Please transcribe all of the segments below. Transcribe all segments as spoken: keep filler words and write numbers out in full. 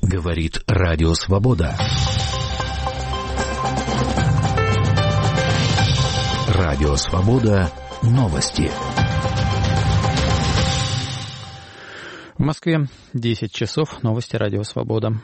Говорит Радио Свобода. Радио Свобода. Новости. В Москве десять часов. Новости Радио Свобода.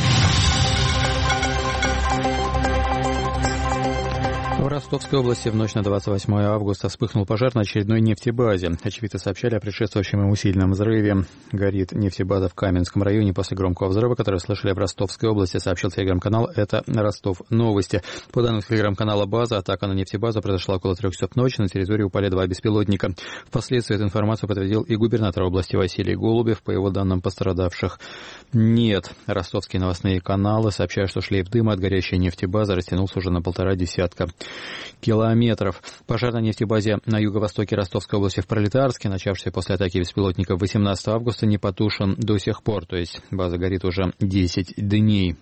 В Ростовской области в ночь на двадцать восьмое августа вспыхнул пожар на очередной нефтебазе. Очевидцы сообщали о предшествующем ему сильном взрыве. Горит нефтебаза в Каменском районе после громкого взрыва, который слышали в Ростовской области, сообщил телеграм-канал «Это Ростов Новости». По данным телеграм-канала «База», атака на нефтебазу произошла около трех часов ночи. На территории упали два беспилотника. Впоследствии эту информацию подтвердил и губернатор области Василий Голубев. По его данным, пострадавших нет. Ростовские новостные каналы сообщают, что шлейф дыма от горящей нефтебазы растянулся уже на полтора десятка километров. Пожар на нефтебазе на юго-востоке Ростовской области в Пролетарске, начавшийся после атаки беспилотников восемнадцатого августа, не потушен до сих пор. То есть база горит уже десять дней.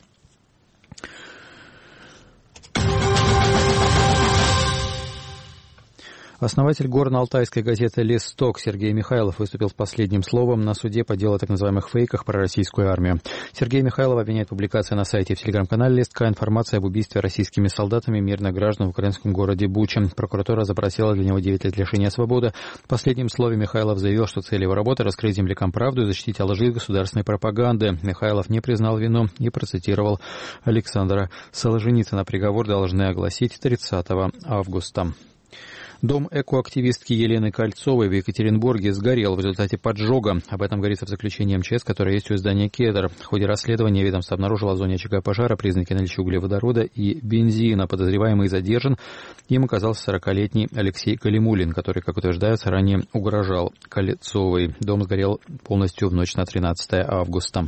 Основатель горно-алтайской газеты «Листок» Сергей Михайлов выступил с последним словом на суде по делу о так называемых фейках про российскую армию. Сергей Михайлов обвиняет публикации на сайте и в телеграм-канале «Листка» информации об убийстве российскими солдатами мирных граждан в украинском городе Буча. Прокуратура запросила для него девять лет лишения свободы. В последнем слове Михайлов заявил, что цель его работы — раскрыть землякам правду и защитить от лжи государственной пропаганды. Михайлов не признал вину и процитировал Александра Солженицына. Приговор должны огласить тридцатого августа. Дом экоактивистки Елены Кольцовой в Екатеринбурге сгорел в результате поджога. Об этом говорится в заключении МЧС, которое есть у издания «Кедр». В ходе расследования ведомство обнаружило в зоне очага пожара признаки наличия углеводорода и бензина. Подозреваемый задержан. Им оказался сорокалетний Алексей Калимулин, который, как утверждается, ранее угрожал Кольцовой. Дом сгорел полностью в ночь на тринадцатое августа.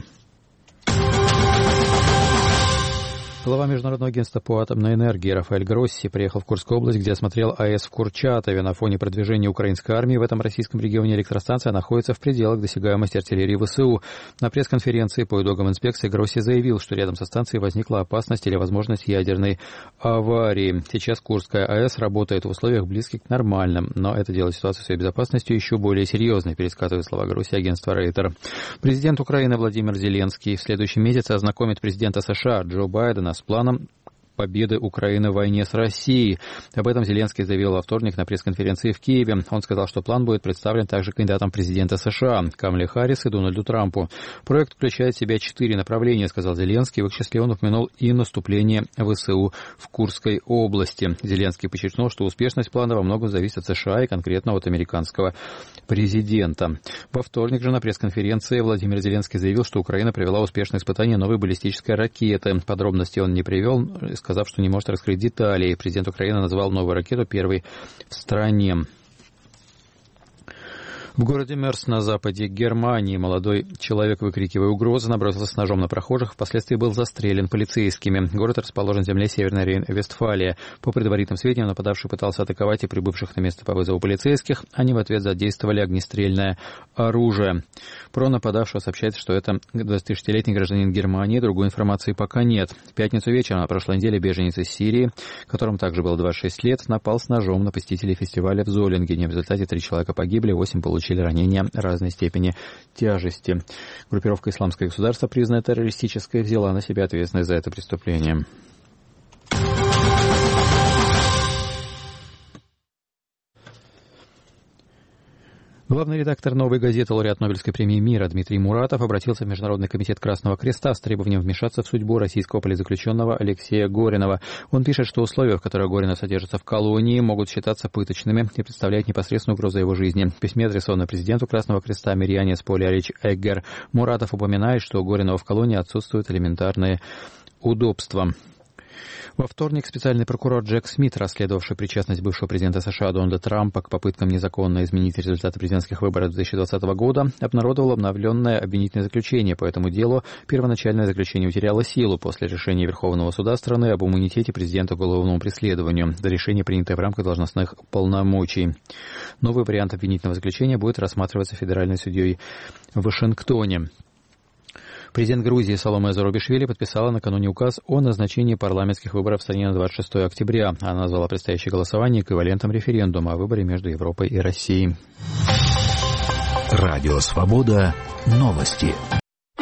Глава Международного агентства по атомной энергии Рафаэль Гросси приехал в Курскую область, где осмотрел АЭС в Курчатове. На фоне продвижения украинской армии в этом российском регионе электростанция находится в пределах досягаемости артиллерии ВСУ. На пресс-конференции по итогам инспекции Гросси заявил, что рядом со станцией возникла опасность или возможность ядерной аварии. Сейчас Курская АЭС работает в условиях близких к нормальным, но это делает ситуацию с ее безопасностью еще более серьезной, пересказывает слова Гросси агентства Рейтер. Президент Украины Владимир Зеленский в следующем месяце ознакомит президента США Джо Байдена с планом победы Украины в войне с Россией. Об этом Зеленский заявил во вторник на пресс-конференции в Киеве. Он сказал, что план будет представлен также кандидатам президента США Камале Харрис и Дональду Трампу. Проект включает в себя четыре направления, сказал Зеленский. В их числе он упомянул и наступление ВСУ в Курской области. Зеленский подчеркнул, что успешность плана во многом зависит от США и конкретно от американского президента. Во вторник же на пресс-конференции Владимир Зеленский заявил, что Украина провела успешное испытание новой баллистической ракеты. Подробности он не привел, сказав, что не может раскрыть детали. Президент Украины назвал новую ракету первой в стране. В городе Мерс на западе Германии молодой человек, выкрикивая угрозы, набросился с ножом на прохожих, впоследствии был застрелен полицейскими. Город расположен в земле Северная Рейн-Вестфалия. По предварительным сведениям, нападавший пытался атаковать и прибывших на место по вызову полицейских. Они в ответ задействовали огнестрельное оружие. Про нападавшего сообщается, что это двадцатишестилетний гражданин Германии. Другой информации пока нет. В пятницу вечером на прошлой неделе беженец из Сирии, которому также было двадцать шесть лет, напал с ножом на посетителей фестиваля в Золингене. В результате три человека погибли, восемь получили получили ранения разной степени тяжести. Группировка «Исламское государство», признанная террористической, взяла на себя ответственность за это преступление. Главный редактор «Новой газеты», лауреат Нобелевской премии мира Дмитрий Муратов обратился в Международный комитет Красного Креста с требованием вмешаться в судьбу российского политзаключенного Алексея Горинова. Он пишет, что условия, в которых Горинов содержится в колонии, могут считаться пыточными и представляют непосредственную угрозу его жизни. В письме, адресованном президенту Красного Креста Мирьяне Сполиарич Эггер, Муратов упоминает, что у Горинова в колонии отсутствуют элементарные удобства. Во вторник специальный прокурор Джек Смит, расследовавший причастность бывшего президента США Дональда Трампа к попыткам незаконно изменить результаты президентских выборов две тысячи двадцатого года, обнародовал обновленное обвинительное заключение по этому делу. Первоначальное заключение утеряло силу после решения Верховного суда страны об иммунитете президента к уголовному преследованию. За решение, принятое в рамках должностных полномочий. Новый вариант обвинительного заключения будет рассматриваться федеральной судьей в Вашингтоне. Президент Грузии Саломе Зурабишвили подписала накануне указ о назначении парламентских выборов в стране на двадцать шестое октября. Она назвала предстоящее голосование эквивалентом референдума о выборе между Европой и Россией. Радио Свобода. Новости.